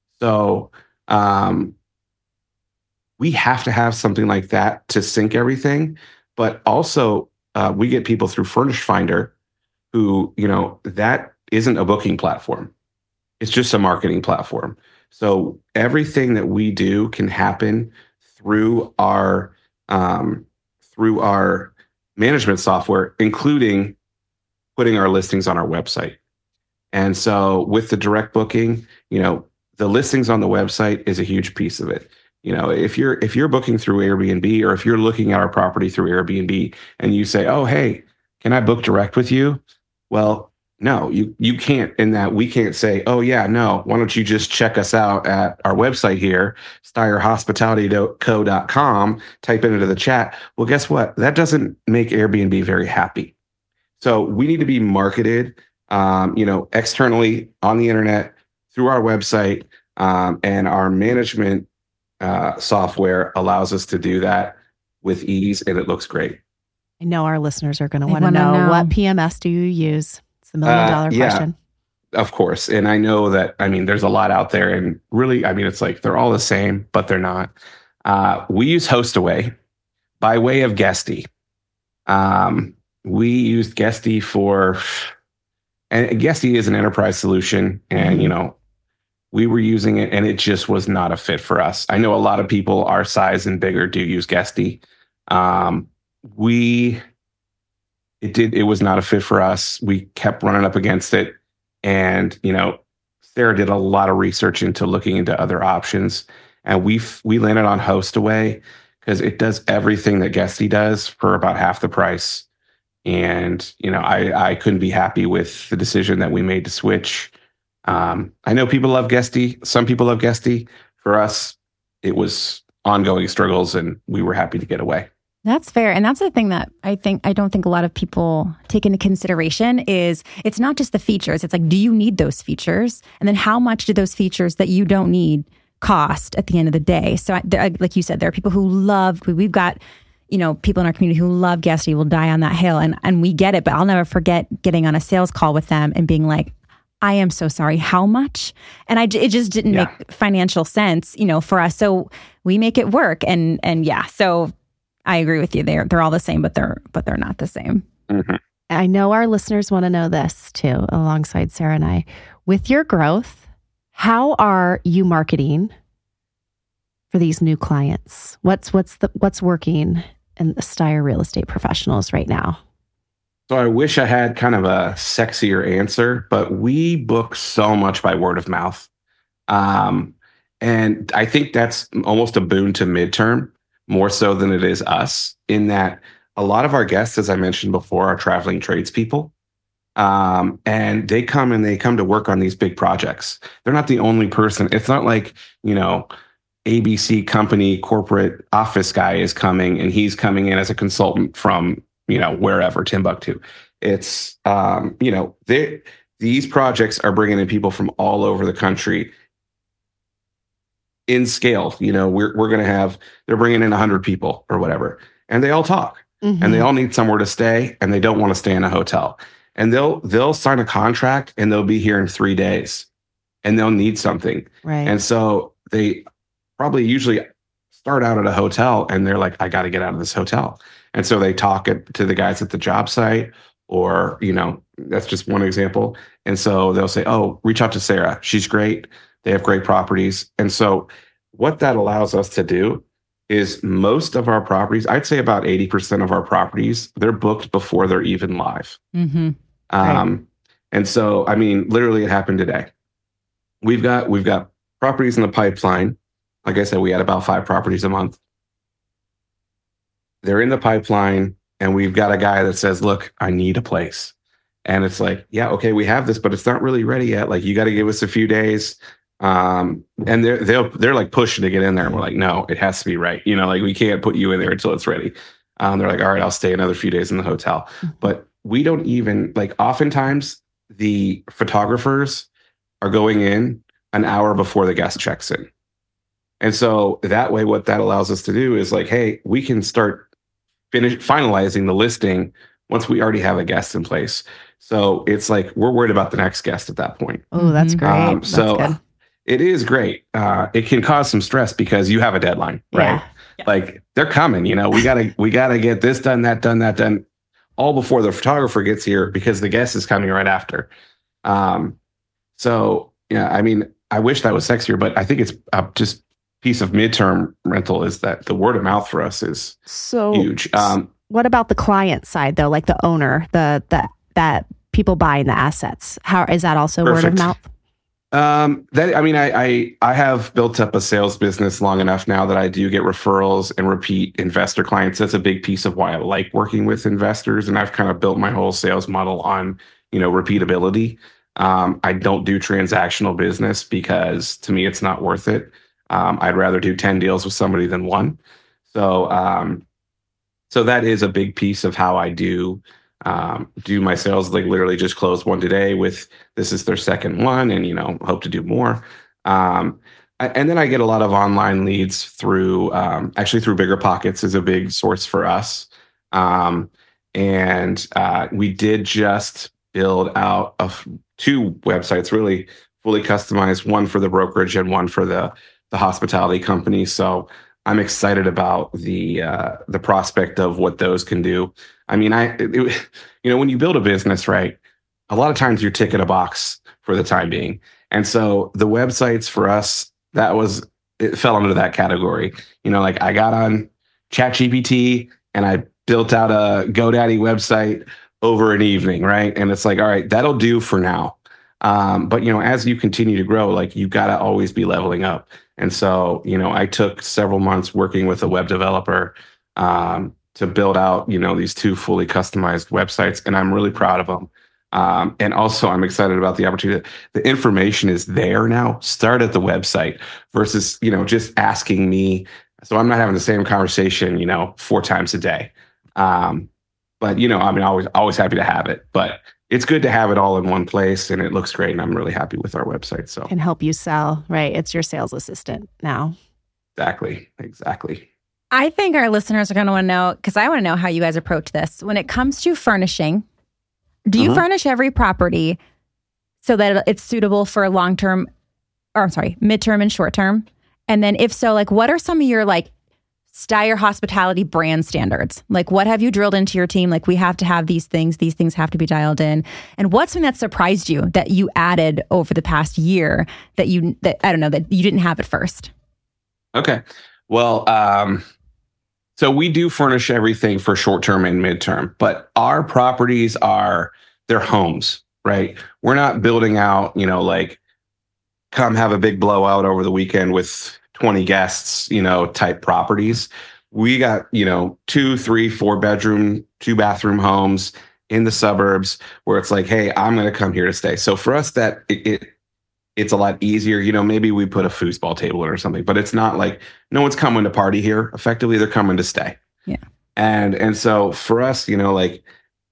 So um, we have to have something like that to sync everything. But also uh, we get people through Furnish Finder who, you know, that isn't a booking platform. It's just a marketing platform. So everything that we do can happen through our, um, through our, management software, including putting our listings on our website. And so with the direct booking, you know, the listings on the website is a huge piece of it. You know, if you're if you're booking through Airbnb, or if you're looking at our property through Airbnb and you say, "Oh, hey, can I book direct with you?" Well, no, you you can't. In that we can't say, "Oh yeah, no, why don't you just check us out at our website here, Steyer Hospitality Co dot com, type it into the chat." Well, guess what? That doesn't make Airbnb very happy. So we need to be marketed, um, you know, externally on the internet through our website, um, and our management uh, software allows us to do that with ease, and it looks great.
I know our listeners are going to want to know, know what P M S do you use? The million dollar uh, yeah, question.
Of course. And I know that, I mean, there's a lot out there, and really, I mean, it's like, they're all the same, but they're not. Uh, we use HostAway by way of Guesty. Um, we used Guesty for, and Guesty is an enterprise solution, and you know, we were using it, and it just was not a fit for us. I know a lot of people our size and bigger do use Guesty. Um, we, it did, it was not a fit for us. We kept running up against it, and you know, Sarah did a lot of research into looking into other options, and we we landed on HostAway because it does everything that Guesty does for about half the price. And you know, I I couldn't be happy with the decision that we made to switch. Um, I know people love Guesty. Some people love Guesty. For us, it was ongoing struggles, and we were happy to get away.
That's fair. And that's the thing that I think, I don't think a lot of people take into consideration is it's not just the features. It's like, do you need those features? And then how much do those features that you don't need cost at the end of the day? So I, like you said, there are people who love, we've got, you know, people in our community who love Guesty, will die on that hill. And, and we get it, but I'll never forget getting on a sales call with them and being like, I am so sorry, how much? And I, it just didn't yeah. make financial sense, you know, for us. So we make it work. And, and yeah, so I agree with you. They're they're all the same, but they're but they're not the same.
Mm-hmm. I know our listeners want to know this too, alongside Sarah and I. With your growth, how are you marketing for these new clients? What's what's the what's working in the Steyer Real Estate Professionals right now?
So I wish I had kind of a sexier answer, but we book so much by word of mouth, um, and I think that's almost a boon to midterm. More so than it is us, in that a lot of our guests, as I mentioned before, are traveling tradespeople. Um, and they come and they come to work on these big projects. They're not the only person. It's not like, you know, A B C company corporate office guy is coming and he's coming in as a consultant from, you know, wherever, Timbuktu. It's, um, you know, they, these projects are bringing in people from all over the country. In scale, you know, we're we're going to have, they're bringing in one hundred people or whatever, and they all talk, mm-hmm. and they all need somewhere to stay, and they don't want to stay in a hotel, and they'll they'll sign a contract, and they'll be here in three days, and they'll need something,
right?
And so they probably usually start out at a hotel, and they're like, I got to get out of this hotel, and so they talk it to the guys at the job site, or you know, that's just one example, and so they'll say, oh, reach out to Sarah, she's great. They have great properties. And so what that allows us to do is most of our properties, I'd say about eighty percent of our properties, they're booked before they're even live. Mm-hmm. Um, right. And so, I mean, literally it happened today. We've got, we've got properties in the pipeline. Like I said, we had about five properties a month. They're in the pipeline, and we've got a guy that says, look, I need a place. And it's like, yeah, okay, we have this, but it's not really ready yet. Like, you got to give us a few days. Um, and they're, they're, they're like pushing to get in there. And we're like, no, it has to be right. You know, like we can't put you in there until it's ready. Um, they're like, all right, I'll stay another few days in the hotel. But we don't even, like, oftentimes the photographers are going in an hour before the guest checks in. And so that way, what that allows us to do is like, hey, we can start finish finalizing the listing once we already have a guest in place. So it's like, we're worried about the next guest at that point.
Oh, that's great. Um,
that's so good. It is great. Uh, it can cause some stress because you have a deadline, right? Yeah. Like they're coming, you know, we gotta, we gotta get this done, that done, that done, all before the photographer gets here because the guest is coming right after. Um, so yeah, I mean, I wish that was sexier, but I think it's uh, just piece of midterm rental is that the word of mouth for us is
so
huge. Um,
what about the client side though? Like the owner, the, the, that people buying the assets. How is that also perfect. Word of mouth?
Um, that, I mean, I, I, I have built up a sales business long enough now that I do get referrals and repeat investor clients. That's a big piece of why I like working with investors. And I've kind of built my whole sales model on, you know, repeatability. Um, I don't do transactional business because to me, it's not worth it. Um, I'd rather do ten deals with somebody than one. So, um, so that is a big piece of how I do Um, do my sales. Like literally just closed one today with, this is their second one, and, you know, hope to do more. Um, I, and then I get a lot of online leads through, um, actually through BiggerPockets is a big source for us. Um, and uh, we did just build out of two websites, really fully customized, one for the brokerage and one for the, the hospitality company. So I'm excited about the uh, the prospect of what those can do. I mean, I it, you know, when you build a business, right, a lot of times you're ticking a box for the time being. And so the websites for us, that was, it fell under that category. You know, like I got on ChatGPT and I built out a GoDaddy website over an evening, right? And it's like, all right, that'll do for now. Um, but, you know, as you continue to grow, like you got to always be leveling up. And so, you know, I took several months working with a web developer um, to build out, you know, these two fully customized websites. And I'm really proud of them. Um, and also, I'm excited about the opportunity. The information is there now. Start at the website versus, you know, just asking me. So I'm not having the same conversation, you know, four times a day. Um, but, you know, I mean, always, always happy to have it. But it's good to have it all in one place, and it looks great. And I'm really happy with our website. So
can help you sell, right? It's your sales assistant now.
Exactly. Exactly.
I think our listeners are going to want to know, because I want to know how you guys approach this. When it comes to furnishing, do you uh-huh. furnish every property so that it's suitable for long-term, or I'm sorry, midterm and short-term? And then if so, like, what are some of your like Steyr Hospitality brand standards? Like, what have you drilled into your team? Like, we have to have these things. These things have to be dialed in. And what's something that surprised you that you added over the past year that you, that I don't know, that you didn't have at first?
Okay. Well, um, so we do furnish everything for short-term and midterm, but our properties are, they're homes, right? We're not building out, you know, like come have a big blowout over the weekend with twenty guests, you know, type properties. We got, you know, two, three, four bedroom, two bathroom homes in the suburbs where it's like, hey, I'm going to come here to stay. So for us, that it, it it's a lot easier. You know, maybe we put a foosball table in or something, but it's not like no one's coming to party here. Effectively, they're coming to stay.
Yeah.
And and so for us, you know, like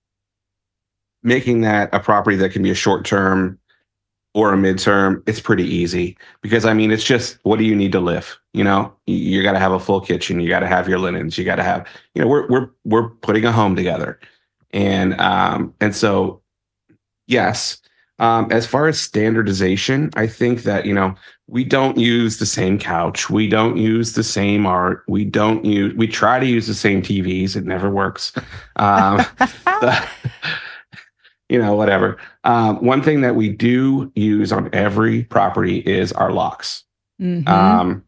making that a property that can be a short term or a midterm, it's pretty easy because I mean, it's just, what do you need to live? You know, you, you got to have a full kitchen. You got to have your linens. You got to have, you know, we're, we're, we're putting a home together. And, um, and so, yes, um, as far as standardization, I think that, you know, we don't use the same couch. We don't use the same art. We don't use, we try to use the same T Vs. It never works. Um, the, you know, whatever. Um, one thing that we do use on every property is our locks. Mm-hmm. Um,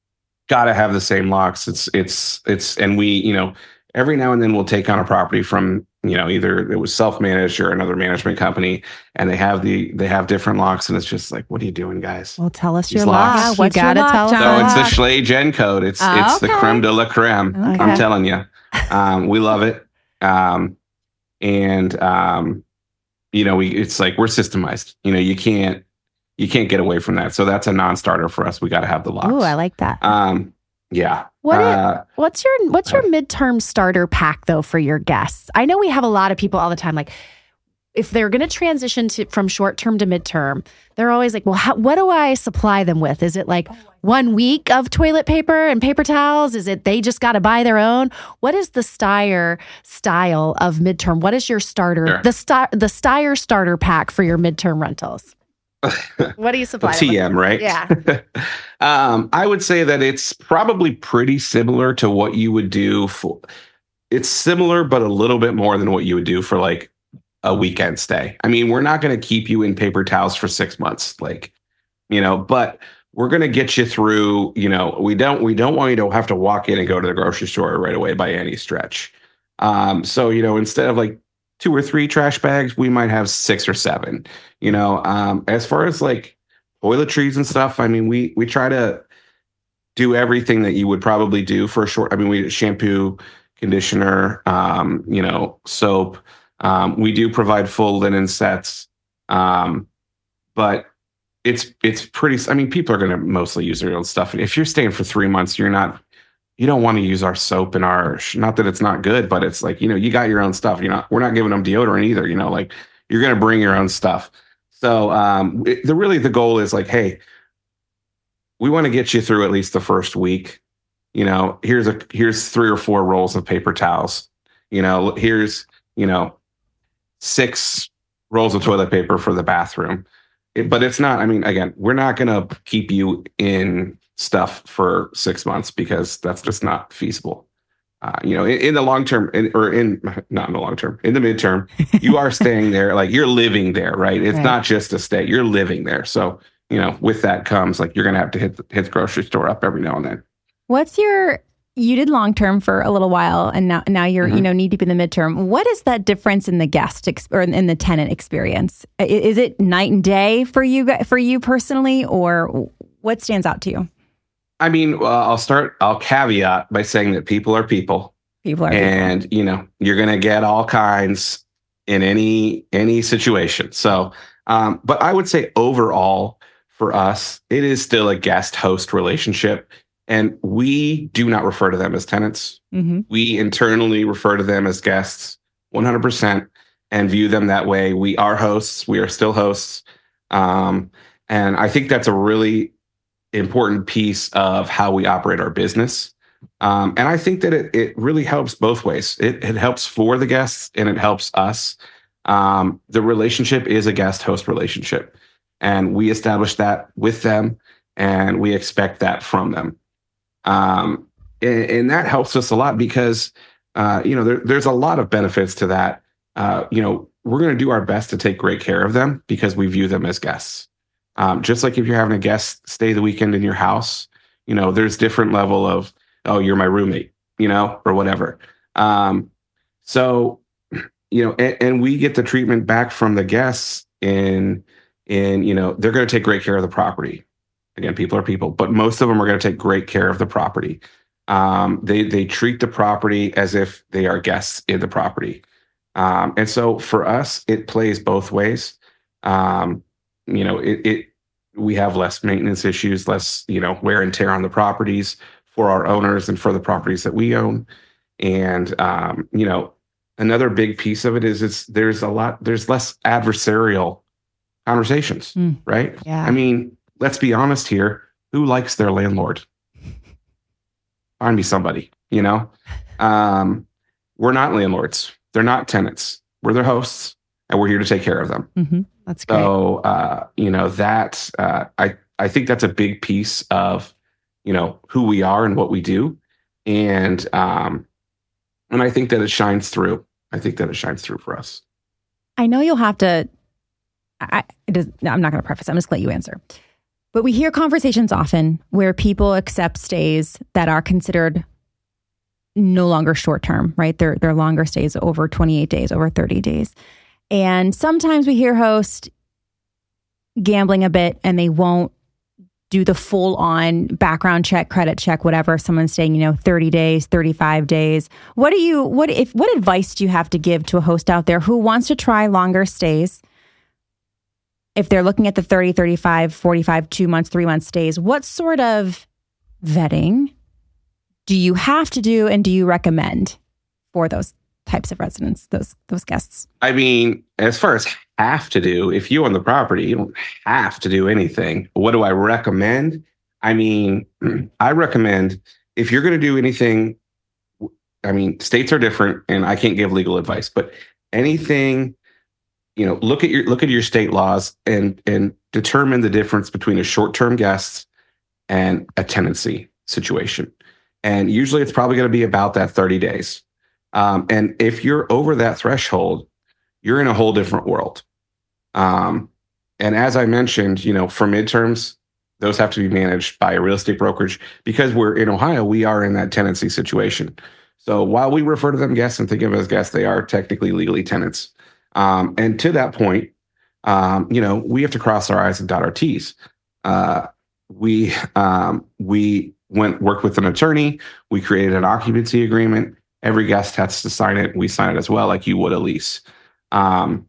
gotta have the same locks. It's, it's, it's, and we, you know, every now and then we'll take on a property from, you know, either it was self-managed or another management company, and they have the, they have different locks, and it's just like, what are you doing, guys?
Well, tell us
These
your locks.
What's
you gotta
your lock,
tell us.
So it's the Schley Gen Code. It's,
oh,
it's
okay.
the creme de la creme.
Okay.
I'm telling you, um, we love it. Um, and, um, you know, we, it's like, we're systemized, you know, you can't, you can't get away from that. So that's a non-starter for us. We got to have the locks.
Oh, I like that.
Um, yeah.
What
uh,
is, what's your, what's your midterm starter pack though, for your guests? I know we have a lot of people all the time, like if they're going to transition to from short-term to midterm, they're always like, well, how, what do I supply them with? Is it like one week of toilet paper and paper towels? Is it they just got to buy their own? What is the Steyr style of midterm? What is your starter,
sure.
the star, the Steyr starter pack for your midterm rentals? What do you supply?
T M, right?
Yeah.
um, I would say that it's probably pretty similar to what you would do for, it's similar, but a little bit more than what you would do for like a weekend stay. I mean, we're not going to keep you in paper towels for six months, like, you know, but we're going to get you through, you know, we don't, we don't want you to have to walk in and go to the grocery store right away by any stretch. Um, so, you know, instead of like two or three trash bags, we might have six or seven, you know, um, as far as like toiletries and stuff. I mean, we, we try to do everything that you would probably do for a short, I mean, we shampoo, conditioner, um, you know, soap. Um, we do provide full linen sets, um, but it's it's pretty. I mean, people are going to mostly use their own stuff. And if you're staying for three months, you're not. You don't want to use our soap and our. Not that it's not good, but it's like, you know, you got your own stuff. You're not. We're not giving them deodorant either. You know, like you're going to bring your own stuff. So um, it, the really the goal is like, hey, we want to get you through at least the first week. You know, here's a here's three or four rolls of paper towels. You know, here's you know. six rolls of toilet paper for the bathroom. It, but it's not, I mean, again, we're not going to keep you in stuff for six months because that's just not feasible. Uh, you know, in, in the long term, in, or in not in the long term, in the midterm, you are staying there, like you're living there, right? It's
Right.
not just a stay; you're living there. So, you know, with that comes like you're going to have to hit the, hit the grocery store up every now and then.
What's your, you did long term for a little while and now, now you're,
Mm-hmm.
you know, knee deep in the midterm. What is that difference in the guest ex- or in the tenant experience? I- Is it night and day for you, gu- for you personally, or what stands out to you?
I mean, well, I'll start, I'll caveat by saying that people are people.
People are
and you know you're going to get all kinds in any any situation. So um but I would say overall for us it is still a guest host relationship, and we do not refer to them as tenants.
Mm-hmm.
We internally refer to them as guests one hundred percent and view them that way. We are hosts, we are still hosts, um and I think that's a really important piece of how we operate our business. Um, and I think that it, it really helps both ways. It, it helps for the guests and it helps us. Um, the relationship is a guest host relationship, and we establish that with them, and we expect that from them. Um, and, and that helps us a lot because, uh, you know, there, there's a lot of benefits to that. Uh, you know, we're going to do our best to take great care of them because we view them as guests. Um, just like if you're having a guest stay the weekend in your house, you know, there's different level of, oh, you're my roommate, you know, or whatever. Um, so, you know, and, and we get the treatment back from the guests in, in, you know, they're going to take great care of the property. Again, people are people, but most of them are going to take great care of the property. Um, they, they treat the property as if they are guests in the property. Um, and so for us, it plays both ways. Um, you know, it, it, we have less maintenance issues, less, you know, wear and tear on the properties for our owners and for the properties that we own. And, um, you know, another big piece of it is it's, there's a lot, there's less adversarial conversations,
Mm.
right?
Yeah.
I mean, let's be honest here. Who likes their landlord? Find me somebody, you know? Um, we're not landlords. They're not tenants. We're their hosts, and we're here to take care of them.
Mm-hmm. That's great.
So, uh, you know, that, uh, I, I think that's a big piece of, you know, who we are and what we do. And, um, and I think that it shines through. I think that it shines through for us.
I know you'll have to, I, it is, I'm not going to preface, I'm just going to let you answer. But we hear conversations often where people accept stays that are considered no longer short term, right? They're, they're longer stays, over twenty-eight days, over thirty days. And sometimes we hear hosts gambling a bit and they won't do the full on background check, credit check, whatever. Someone's saying, you know, thirty days, thirty-five days. What do you, what if, what advice do you have to give to a host out there who wants to try longer stays? If they're looking at the thirty, thirty-five, forty-five, two months, three months stays, what sort of vetting do you have to do and do you recommend for those types of residents, those those guests?
I mean, as far as have to do, if you own the property, you don't have to do anything. What do I recommend? I mean, I recommend if you're going to do anything, I mean, states are different and I can't give legal advice, but anything, you know, look at your look at your state laws and and determine the difference between a short-term guest and a tenancy situation. And usually it's probably going to be about that thirty days. Um, and if you're over that threshold, you're in a whole different world. Um, and as I mentioned, you know, for midterms, those have to be managed by a real estate brokerage because we're in Ohio, we are in that tenancy situation. So while we refer to them guests and think of them as guests, they are technically legally tenants. Um, and to that point, um, you know, we have to cross our I's and dot our T's. Uh, we, um, we went, worked with an attorney. We created an occupancy agreement. Every guest has to sign it. We sign it as well, like you would a lease. Um,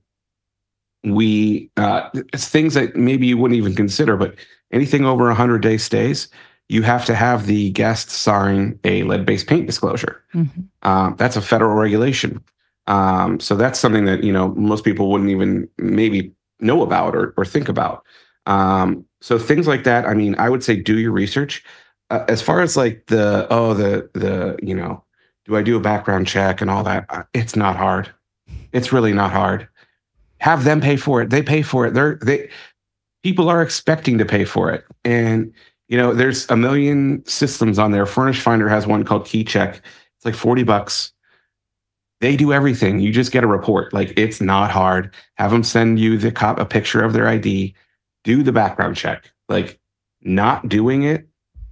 we, uh, it's things that maybe you wouldn't even consider, but anything over one hundred day stays, you have to have the guest sign a lead-based paint disclosure. Mm-hmm. Um, that's a federal regulation. Um, so that's something that, you know, most people wouldn't even maybe know about or, or think about. Um, so things like that, I mean, I would say do your research. Uh, as far as like the, oh, the, the, you know, do I do a background check and all that? Uh, it's not hard. It's really not hard. Have them pay for it. They pay for it. They're, they, people are expecting to pay for it. And, You know, there's a million systems on there. Furnish Finder has one called KeyCheck. It's like forty bucks. They do everything. You just get a report. Like, it's not hard. Have them send you the cop a picture of their I D. Do the background check. Like, not doing it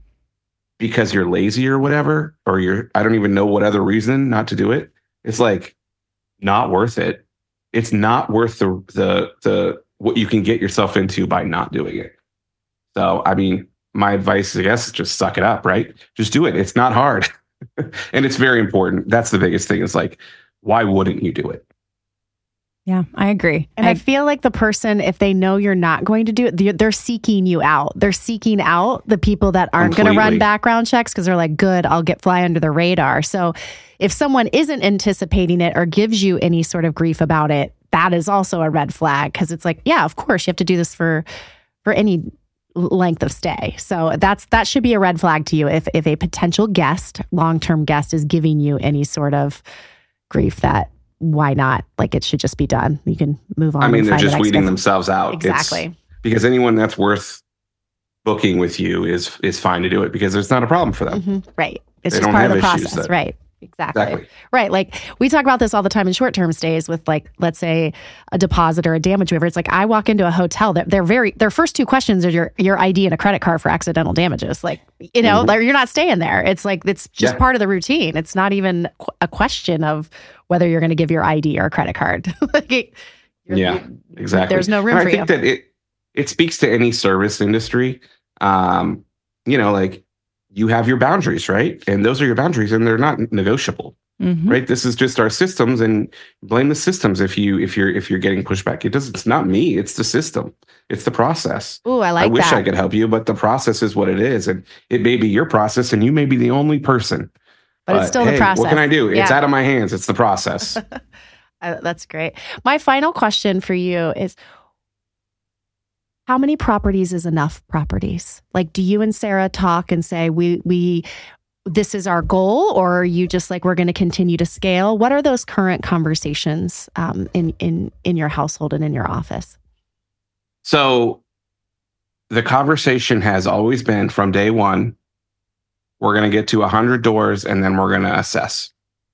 because you're lazy or whatever, or you're, I don't even know what other reason not to do it. It's like not worth it. It's not worth the, the, the, what you can get yourself into by not doing it. So, I mean, my advice, I guess, is just suck it up, right? Just do it. It's not hard. And it's very important. That's the biggest thing. It's like, why wouldn't you do it?
Yeah, I agree.
And I, I feel like the person, if they know you're not going to do it, they're, they're seeking you out. They're seeking out the people that aren't going to run background checks because they're like, good, I'll get fly under the radar. So if someone isn't anticipating it or gives you any sort of grief about it, that is also a red flag, because it's like, yeah, of course you have to do this for for any length of stay. So that's that should be a red flag to you if if a potential guest, long-term guest, is giving you any sort of grief. That why not? Like, it should just be done. You can move on.
I mean, they're just
the
weeding
guest.
themselves out.
Exactly.
It's, because anyone that's worth booking with you is is fine to do it because it's not a problem for them.
Mm-hmm. Right. It's
they
just part of the process.
that,
right. Exactly.
Exactly.
Right. Like, we talk about this all the time in short-term stays with, like, let's say a deposit or a damage waiver. It's like, I walk into a hotel, they're, they're very, their first two questions are your, your I D and a credit card for accidental damages. Like, you know, mm-hmm. like, you're not staying there. It's like, it's just yeah. part of the routine. It's not even a question of whether you're going to give your I D or a credit card. like,
yeah, exactly.
There's no room
and
for
I think
you.
that it, it speaks to any service industry. Um, you know, like, you have your boundaries, right? And those are your boundaries, and they're not negotiable. Mm-hmm. Right. This is just our systems, and blame the systems if you if you're if you're getting pushback. It does. It's not me. It's the system. It's the process.
Oh, I like.
I wish
that.
I could help you, but the process is what it is, and it may be your process, and you may be the only person.
But, but it's still
hey,
the process.
What can I do?
Yeah.
It's out of my hands. It's the process.
uh, that's great. My final question for you is: how many properties is enough properties? Like, do you and Sarah talk and say we we? this is our goal, or are you just like, we're going to continue to scale? What are those current conversations um, in, in, in your household and in your office?
So the conversation has always been from day one, we're going to get to a hundred doors and then we're going to assess.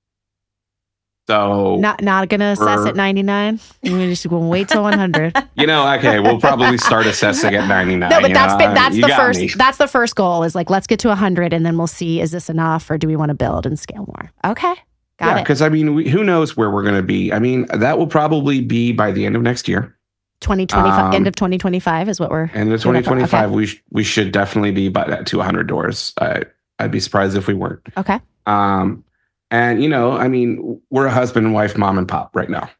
So
not, not going to assess at ninety-nine. You're just going to wait till one hundred.
You know, okay, we'll probably start assessing at ninety-nine.
No, but that's
know?
been, that's
you
the first
me.
that's the first goal, is like, let's get to one hundred and then we'll see, is this enough, or do we want to build and scale more? Okay. Got
yeah,
it.
Because I mean, we, who knows where we're going to be? I mean, that will probably be by the end of next year.
twenty twenty-five um, end of twenty twenty-five is what we're
end of twenty twenty-five. Okay. We sh- we should definitely be by that to one hundred doors. I I'd be surprised if we weren't.
Okay.
Um, and you know, I mean, we're a husband and wife, mom and pop right now.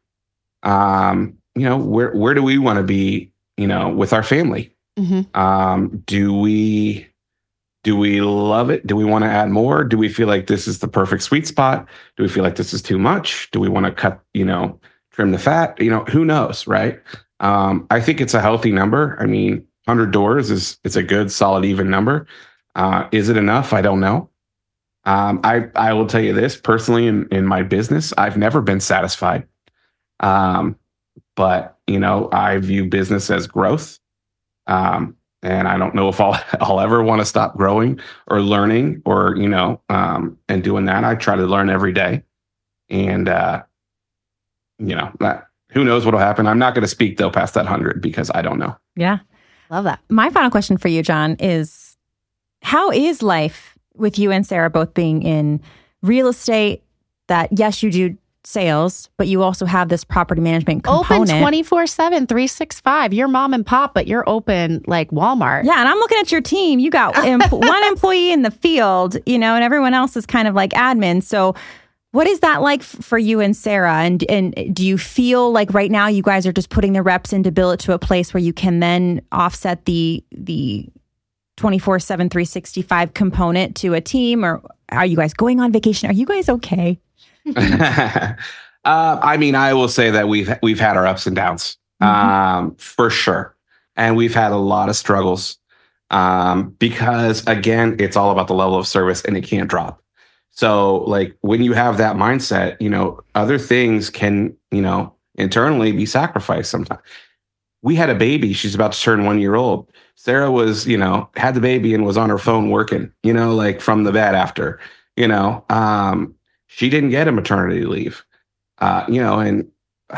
Um, you know, where where do we want to be? You know, with our family. Mm-hmm. Um, do we do we love it? Do we want to add more? Do we feel like this is the perfect sweet spot? Do we feel like this is too much? Do we want to cut? You know, trim the fat? You know, who knows, right? Um, I think it's a healthy number. I mean, one hundred doors is it's a good, solid, even number. Uh, is it enough? I don't know. Um, I I will tell you this personally, in, in my business, I've never been satisfied. Um, but you know, I view business as growth, um, and I don't know if I'll I'll ever want to stop growing or learning or you know, um, and doing that. I try to learn every day, and uh, you know that. Who knows what will happen? I'm not going to speak, though, past that one hundred because I don't know.
Yeah.
Love that.
My final question for you, John, is how is life with you and Sarah both being in real estate? That, yes, you do sales, but you also have this property management component.
Open twenty-four seven, three sixty-five. You're mom and pop, but you're open like Walmart.
Yeah, and I'm looking at your team. You got em- one employee in the field, you know, and everyone else is kind of like admin. So what is that like for you and Sarah? And and do you feel like right now you guys are just putting the reps in to build it to a place where you can then offset the the twenty-four seven, three sixty-five component to a team? Or are you guys going on vacation? Are you guys okay?
uh, I mean, I will say that we've we've had our ups and downs, mm-hmm. um, for sure. And we've had a lot of struggles um, because, again, it's all about the level of service and it can't drop. So like when you have that mindset, you know, other things can, you know, internally be sacrificed sometimes. We had a baby. She's about to turn one year old. Sarah was, you know, had the baby and was on her phone working, you know, like from the bed after, you know, um, she didn't get a maternity leave, uh, you know, and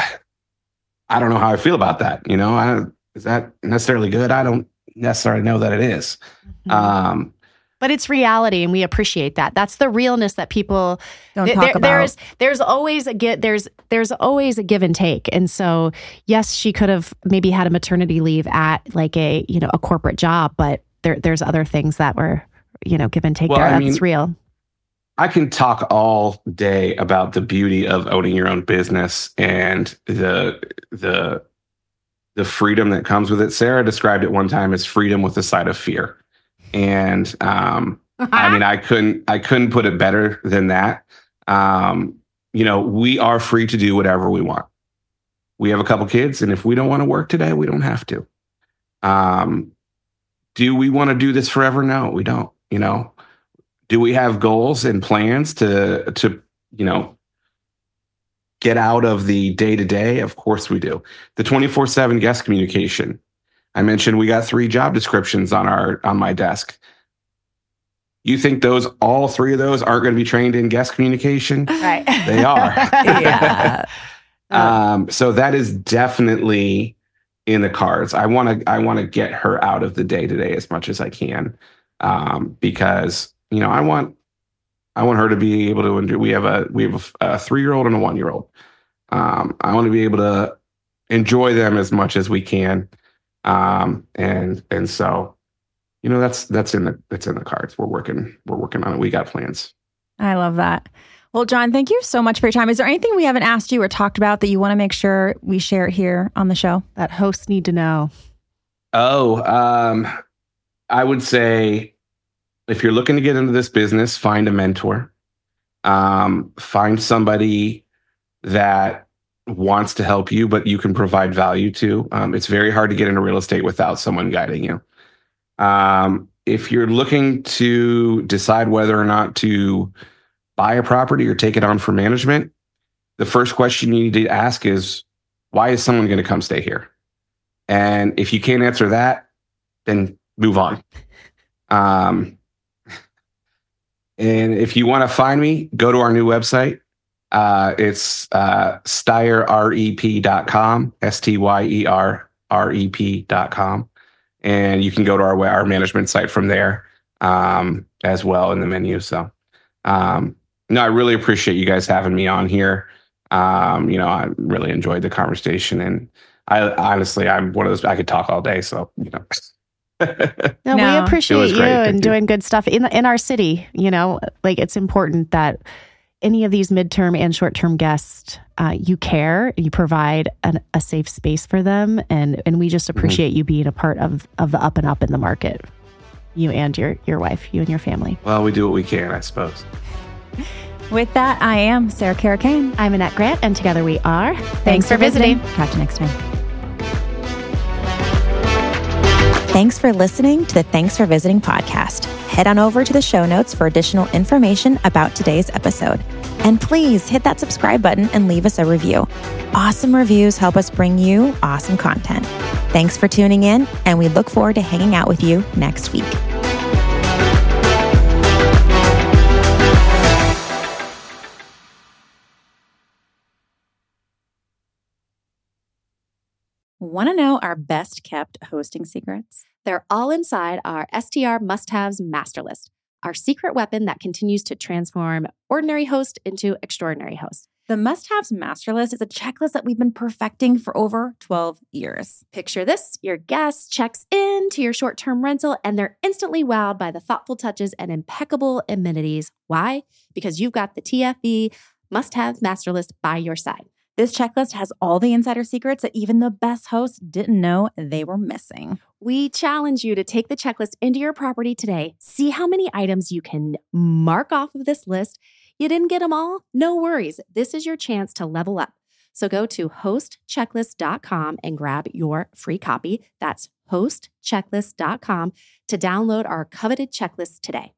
I don't know how I feel about that. You know, I, is that necessarily good? I don't necessarily know that it is.
Mm-hmm.
Um,
But it's reality, and we appreciate that. That's the realness that people
Don't
th-
talk
there,
about.
There's there's always a get there's there's always a give and take, and so yes, she could have maybe had a maternity leave at like a you know a corporate job, but there there's other things that were you know give and take
Well,
there.
I
That's
mean,
real.
I can talk all day about the beauty of owning your own business and the the the freedom that comes with it. Sarah described it one time as freedom with a side of fear. And um, I mean, I couldn't, I couldn't put it better than that. Um, you know, we are free to do whatever we want. We have a couple kids, and if we don't want to work today, we don't have to. Um, do we want to do this forever? No, we don't. You know, do we have goals and plans to, to, you know, get out of the day to day? Of course we do. The twenty-four seven guest communication. I mentioned we got three job descriptions on our on my desk. You think those all three of those aren't going to be trained in guest communication?
Right.
They are.
Yeah.
um, so that is definitely in the cards. I want to I want to get her out of the day to day as much as I can, um, because you know I want I want her to be able to enjoy. We have a we have a, a three year old and a one year old. Um, I want to be able to enjoy them as much as we can. Um, and, and so, you know, that's, that's in the, that's in the cards. We're working, we're working on it. We got plans.
I love that. Well, John, thank you so much for your time. Is there anything we haven't asked you or talked about that you want to make sure we share here on the show?
That hosts need to know.
Oh, um, I would say if you're looking to get into this business, find a mentor, um, find somebody that wants to help you, but you can provide value to. Um, it's very hard to get into real estate without someone guiding you. Um, if you're looking to decide whether or not to buy a property or take it on for management, the first question you need to ask is, why is someone going to come stay here? And if you can't answer that, then move on. Um, and if you want to find me, go to our new website. Uh, it's uh, styer rep dot com, S T Y E R R E P dot com. And you can go to our, our management site from there um, as well in the menu. So, um, no, I really appreciate you guys having me on here. Um, you know, I really enjoyed the conversation. And I honestly, I'm one of those, I could talk all day. So, you know.
No,
No.
we appreciate you
great.
and
Thank you.
doing good stuff in in our city. You know, like it's important that any of these midterm and short-term guests, uh, you care, you provide an, a safe space for them, and and we just appreciate mm-hmm. you being a part of of the up and up in the market. You and your your wife, you and your family.
Well, we do what we can, I suppose.
With that, I am Sarah Carricane.
I'm Annette Grant, and together we are. Thanks,
Thanks
for visiting.
Catch you next time.
Thanks for listening to the Thanks for Visiting podcast. Head on over to the show notes for additional information about today's episode. And please hit that subscribe button and leave us a review. Awesome reviews help us bring you awesome content. Thanks for tuning in, and we look forward to hanging out with you next week.
Want to know our best kept hosting secrets?
They're all inside our S T R must-haves master list, our secret weapon that continues to transform ordinary host into extraordinary host.
The must-haves master list is a checklist that we've been perfecting for over twelve years.
Picture this: your guest checks in to your short-term rental and they're instantly wowed by the thoughtful touches and impeccable amenities. Why? Because you've got the T F V must-have master list by your side.
This checklist has all the insider secrets that even the best hosts didn't know they were missing.
We challenge you to take the checklist into your property today. See how many items you can mark off of this list. You didn't get them all? No worries. This is your chance to level up. So go to host checklist dot com and grab your free copy. That's host checklist dot com to download our coveted checklist today.